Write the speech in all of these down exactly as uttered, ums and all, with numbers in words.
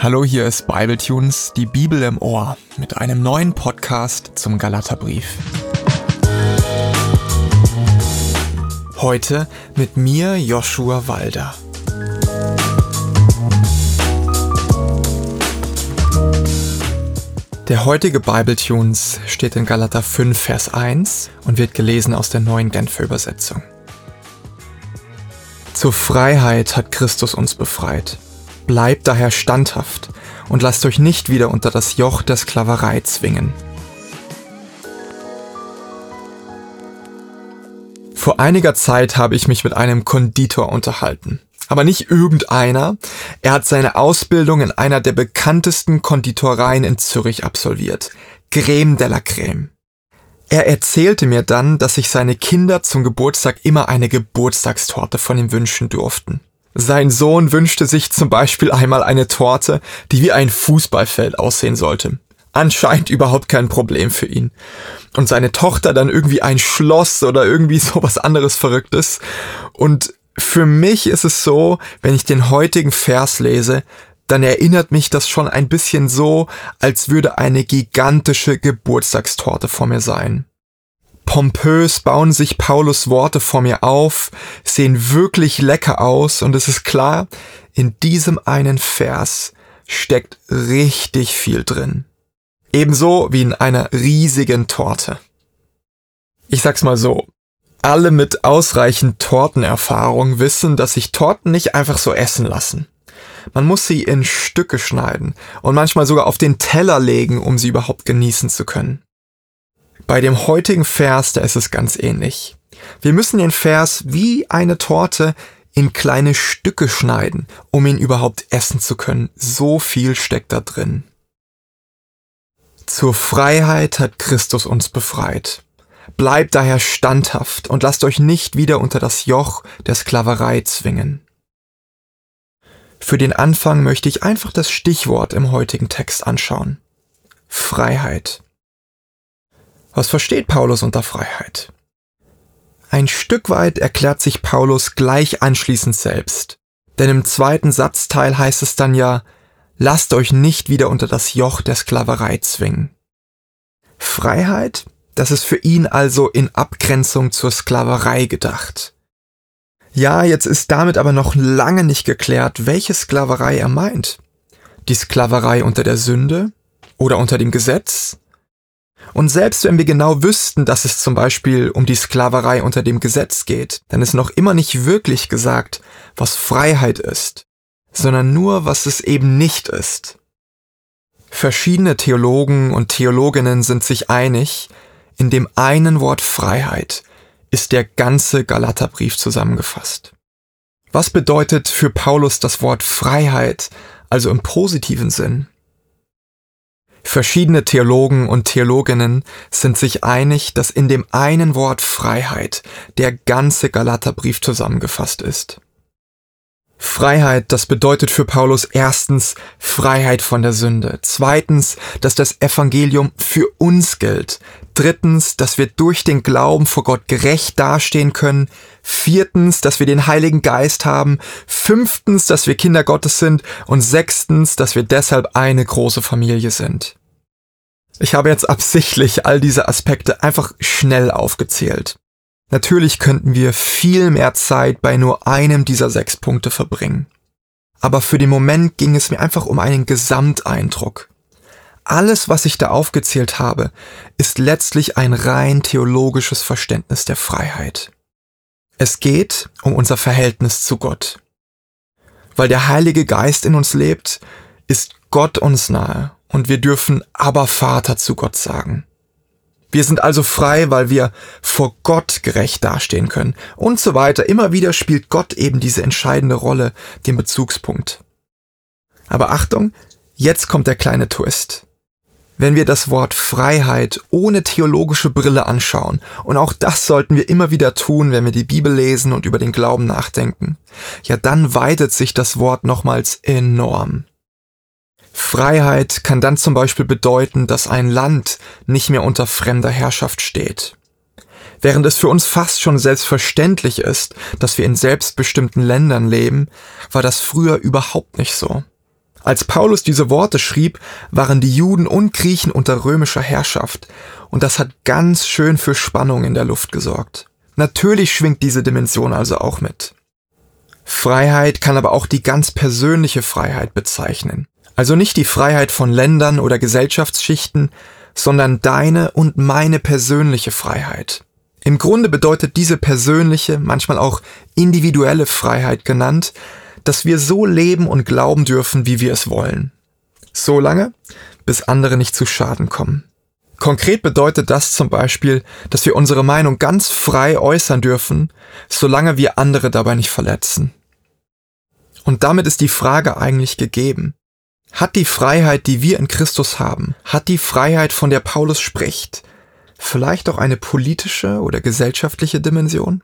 Hallo, hier ist Bibletunes, die Bibel im Ohr, mit einem neuen Podcast zum Galaterbrief. Heute mit mir, Joshua Walder. Der heutige Bibletunes steht in Galater fünf, Vers eins und wird gelesen aus der neuen Genfer Übersetzung. Zur Freiheit hat Christus uns befreit. Bleibt daher standhaft und lasst euch nicht wieder unter das Joch der Sklaverei zwingen. Vor einiger Zeit habe ich mich mit einem Konditor unterhalten. Aber nicht irgendeiner. Er hat seine Ausbildung in einer der bekanntesten Konditoreien in Zürich absolviert. Crème de la Crème. Er erzählte mir dann, dass sich seine Kinder zum Geburtstag immer eine Geburtstagstorte von ihm wünschen durften. Sein Sohn wünschte sich zum Beispiel einmal eine Torte, die wie ein Fußballfeld aussehen sollte. Anscheinend überhaupt kein Problem für ihn. Und seine Tochter dann irgendwie ein Schloss oder irgendwie sowas anderes Verrücktes. Und für mich ist es so, wenn ich den heutigen Vers lese, dann erinnert mich das schon ein bisschen so, als würde eine gigantische Geburtstagstorte vor mir sein. Pompös bauen sich Paulus Worte vor mir auf, sehen wirklich lecker aus und es ist klar, in diesem einen Vers steckt richtig viel drin. Ebenso wie in einer riesigen Torte. Ich sag's mal so, alle mit ausreichend Tortenerfahrung wissen, dass sich Torten nicht einfach so essen lassen. Man muss sie in Stücke schneiden und manchmal sogar auf den Teller legen, um sie überhaupt genießen zu können. Bei dem heutigen Vers, da ist es ganz ähnlich. Wir müssen den Vers wie eine Torte in kleine Stücke schneiden, um ihn überhaupt essen zu können. So viel steckt da drin. Zur Freiheit hat Christus uns befreit. Bleibt daher standhaft und lasst euch nicht wieder unter das Joch der Sklaverei zwingen. Für den Anfang möchte ich einfach das Stichwort im heutigen Text anschauen. Freiheit. Was versteht Paulus unter Freiheit? Ein Stück weit erklärt sich Paulus gleich anschließend selbst. Denn im zweiten Satzteil heißt es dann ja, lasst euch nicht wieder unter das Joch der Sklaverei zwingen. Freiheit, das ist für ihn also in Abgrenzung zur Sklaverei gedacht. Ja, jetzt ist damit aber noch lange nicht geklärt, welche Sklaverei er meint. Die Sklaverei unter der Sünde oder unter dem Gesetz? Und selbst wenn wir genau wüssten, dass es zum Beispiel um die Sklaverei unter dem Gesetz geht, dann ist noch immer nicht wirklich gesagt, was Freiheit ist, sondern nur, was es eben nicht ist. Verschiedene Theologen und Theologinnen sind sich einig, in dem einen Wort Freiheit ist der ganze Galaterbrief zusammengefasst. Was bedeutet für Paulus das Wort Freiheit, also im positiven Sinn? Verschiedene Theologen und Theologinnen sind sich einig, dass in dem einen Wort Freiheit der ganze Galaterbrief zusammengefasst ist. Freiheit, das bedeutet für Paulus erstens Freiheit von der Sünde, zweitens, dass das Evangelium für uns gilt, drittens, dass wir durch den Glauben vor Gott gerecht dastehen können, viertens, dass wir den Heiligen Geist haben, fünftens, dass wir Kinder Gottes sind und sechstens, dass wir deshalb eine große Familie sind. Ich habe jetzt absichtlich all diese Aspekte einfach schnell aufgezählt. Natürlich könnten wir viel mehr Zeit bei nur einem dieser sechs Punkte verbringen. Aber für den Moment ging es mir einfach um einen Gesamteindruck. Alles, was ich da aufgezählt habe, ist letztlich ein rein theologisches Verständnis der Freiheit. Es geht um unser Verhältnis zu Gott. Weil der Heilige Geist in uns lebt, ist Gott uns nahe und wir dürfen Abba Vater zu Gott sagen. Wir sind also frei, weil wir vor Gott gerecht dastehen können und so weiter. Immer wieder spielt Gott eben diese entscheidende Rolle, den Bezugspunkt. Aber Achtung, jetzt kommt der kleine Twist. Wenn wir das Wort Freiheit ohne theologische Brille anschauen, und auch das sollten wir immer wieder tun, wenn wir die Bibel lesen und über den Glauben nachdenken, ja dann weitet sich das Wort nochmals enorm. Freiheit kann dann zum Beispiel bedeuten, dass ein Land nicht mehr unter fremder Herrschaft steht. Während es für uns fast schon selbstverständlich ist, dass wir in selbstbestimmten Ländern leben, war das früher überhaupt nicht so. Als Paulus diese Worte schrieb, waren die Juden und Griechen unter römischer Herrschaft und das hat ganz schön für Spannung in der Luft gesorgt. Natürlich schwingt diese Dimension also auch mit. Freiheit kann aber auch die ganz persönliche Freiheit bezeichnen. Also nicht die Freiheit von Ländern oder Gesellschaftsschichten, sondern deine und meine persönliche Freiheit. Im Grunde bedeutet diese persönliche, manchmal auch individuelle Freiheit genannt, dass wir so leben und glauben dürfen, wie wir es wollen. So lange, bis andere nicht zu Schaden kommen. Konkret bedeutet das zum Beispiel, dass wir unsere Meinung ganz frei äußern dürfen, solange wir andere dabei nicht verletzen. Und damit ist die Frage eigentlich gegeben. Hat die Freiheit, die wir in Christus haben, hat die Freiheit, von der Paulus spricht, vielleicht auch eine politische oder gesellschaftliche Dimension?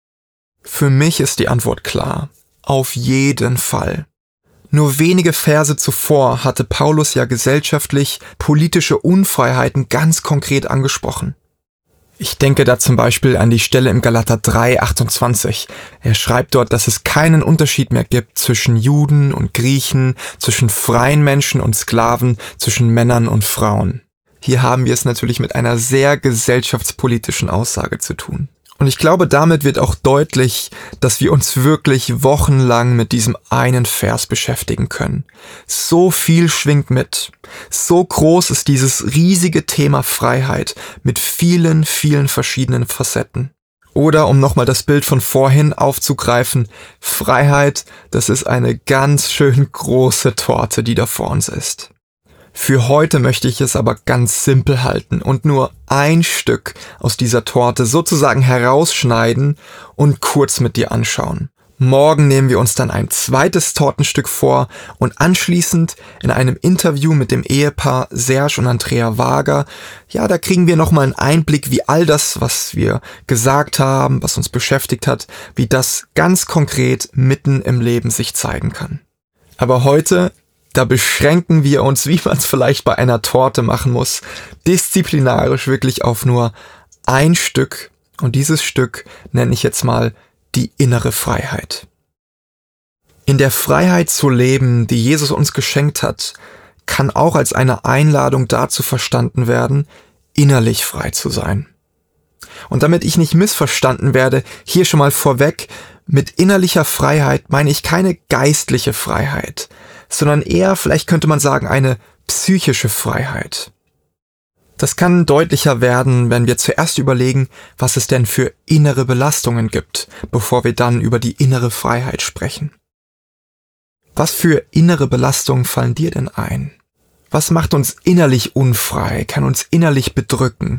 Für mich ist die Antwort klar. Auf jeden Fall. Nur wenige Verse zuvor hatte Paulus ja gesellschaftlich politische Unfreiheiten ganz konkret angesprochen. Ich denke da zum Beispiel an die Stelle im Galater drei, achtundzwanzig. Er schreibt dort, dass es keinen Unterschied mehr gibt zwischen Juden und Griechen, zwischen freien Menschen und Sklaven, zwischen Männern und Frauen. Hier haben wir es natürlich mit einer sehr gesellschaftspolitischen Aussage zu tun. Und ich glaube, damit wird auch deutlich, dass wir uns wirklich wochenlang mit diesem einen Vers beschäftigen können. So viel schwingt mit. So groß ist dieses riesige Thema Freiheit mit vielen, vielen verschiedenen Facetten. Oder, um nochmal das Bild von vorhin aufzugreifen, Freiheit, das ist eine ganz schön große Torte, die da vor uns ist. Für heute möchte ich es aber ganz simpel halten und nur ein Stück aus dieser Torte sozusagen herausschneiden und kurz mit dir anschauen. Morgen nehmen wir uns dann ein zweites Tortenstück vor und anschließend in einem Interview mit dem Ehepaar Serge und Andrea Wager, ja, da kriegen wir nochmal einen Einblick, wie all das, was wir gesagt haben, was uns beschäftigt hat, wie das ganz konkret mitten im Leben sich zeigen kann. Aber heute, da beschränken wir uns, wie man es vielleicht bei einer Torte machen muss, disziplinarisch wirklich auf nur ein Stück. Und dieses Stück nenne ich jetzt mal die innere Freiheit. In der Freiheit zu leben, die Jesus uns geschenkt hat, kann auch als eine Einladung dazu verstanden werden, innerlich frei zu sein. Und damit ich nicht missverstanden werde, hier schon mal vorweg, mit innerlicher Freiheit meine ich keine geistliche Freiheit, sondern eher, vielleicht könnte man sagen, eine psychische Freiheit. Das kann deutlicher werden, wenn wir zuerst überlegen, was es denn für innere Belastungen gibt, bevor wir dann über die innere Freiheit sprechen. Was für innere Belastungen fallen dir denn ein? Was macht uns innerlich unfrei, kann uns innerlich bedrücken?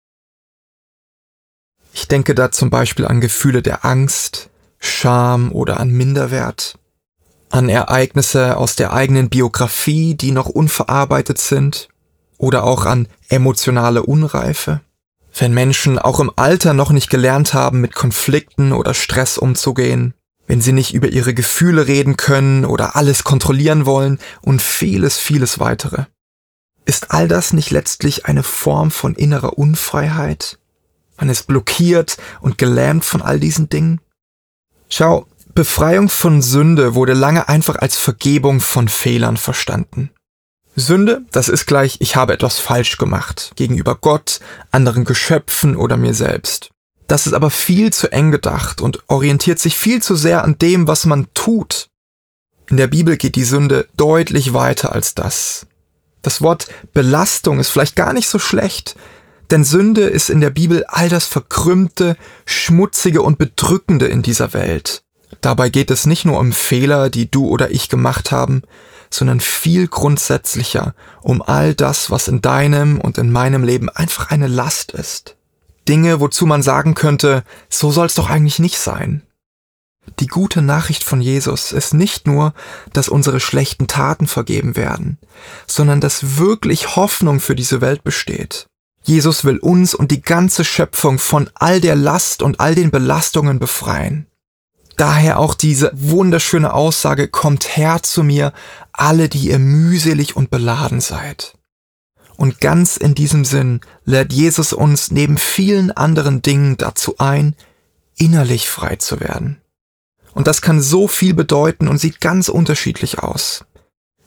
Ich denke da zum Beispiel an Gefühle der Angst, Scham oder an Minderwert, an Ereignisse aus der eigenen Biografie, die noch unverarbeitet sind, oder auch an emotionale Unreife. Wenn Menschen auch im Alter noch nicht gelernt haben, mit Konflikten oder Stress umzugehen, wenn sie nicht über ihre Gefühle reden können oder alles kontrollieren wollen und vieles, vieles weitere. Ist all das nicht letztlich eine Form von innerer Unfreiheit? Man ist blockiert und gelähmt von all diesen Dingen. Schau, Befreiung von Sünde wurde lange einfach als Vergebung von Fehlern verstanden. Sünde, das ist gleich, ich habe etwas falsch gemacht, gegenüber Gott, anderen Geschöpfen oder mir selbst. Das ist aber viel zu eng gedacht und orientiert sich viel zu sehr an dem, was man tut. In der Bibel geht die Sünde deutlich weiter als das. Das Wort Belastung ist vielleicht gar nicht so schlecht, denn Sünde ist in der Bibel all das Verkrümmte, Schmutzige und Bedrückende in dieser Welt. Dabei geht es nicht nur um Fehler, die du oder ich gemacht haben, sondern viel grundsätzlicher um all das, was in deinem und in meinem Leben einfach eine Last ist. Dinge, wozu man sagen könnte, so soll's doch eigentlich nicht sein. Die gute Nachricht von Jesus ist nicht nur, dass unsere schlechten Taten vergeben werden, sondern dass wirklich Hoffnung für diese Welt besteht. Jesus will uns und die ganze Schöpfung von all der Last und all den Belastungen befreien. Daher auch diese wunderschöne Aussage, kommt her zu mir, alle, die ihr mühselig und beladen seid. Und ganz in diesem Sinn lädt Jesus uns neben vielen anderen Dingen dazu ein, innerlich frei zu werden. Und das kann so viel bedeuten und sieht ganz unterschiedlich aus.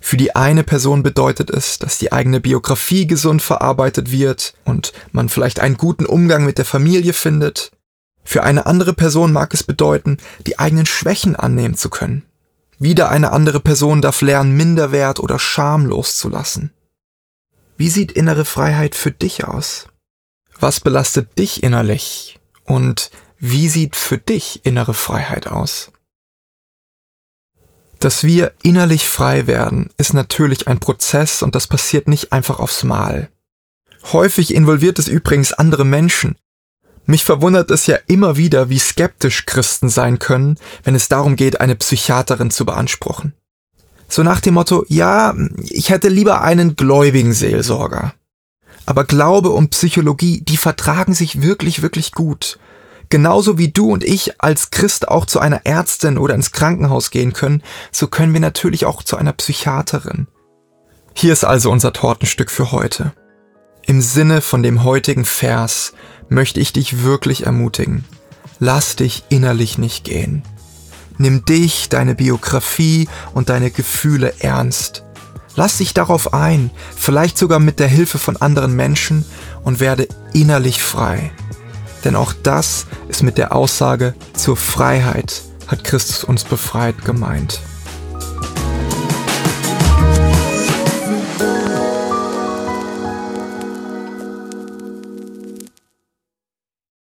Für die eine Person bedeutet es, dass die eigene Biografie gesund verarbeitet wird und man vielleicht einen guten Umgang mit der Familie findet. Für eine andere Person mag es bedeuten, die eigenen Schwächen annehmen zu können. Wieder eine andere Person darf lernen, Minderwert oder Scham loszulassen. Wie sieht innere Freiheit für dich aus? Was belastet dich innerlich? Und wie sieht für dich innere Freiheit aus? Dass wir innerlich frei werden, ist natürlich ein Prozess und das passiert nicht einfach aufs Mal. Häufig involviert es übrigens andere Menschen. Mich verwundert es ja immer wieder, wie skeptisch Christen sein können, wenn es darum geht, eine Psychiaterin zu beanspruchen. So nach dem Motto, ja, ich hätte lieber einen gläubigen Seelsorger. Aber Glaube und Psychologie, die vertragen sich wirklich, wirklich gut. Genauso wie du und ich als Christ auch zu einer Ärztin oder ins Krankenhaus gehen können, so können wir natürlich auch zu einer Psychiaterin. Hier ist also unser Tortenstück für heute. Im Sinne von dem heutigen Vers möchte ich dich wirklich ermutigen. Lass dich innerlich nicht gehen. Nimm dich, deine Biografie und deine Gefühle ernst. Lass dich darauf ein, vielleicht sogar mit der Hilfe von anderen Menschen, und werde innerlich frei. Denn auch das ist mit der Aussage zur Freiheit hat Christus uns befreit gemeint.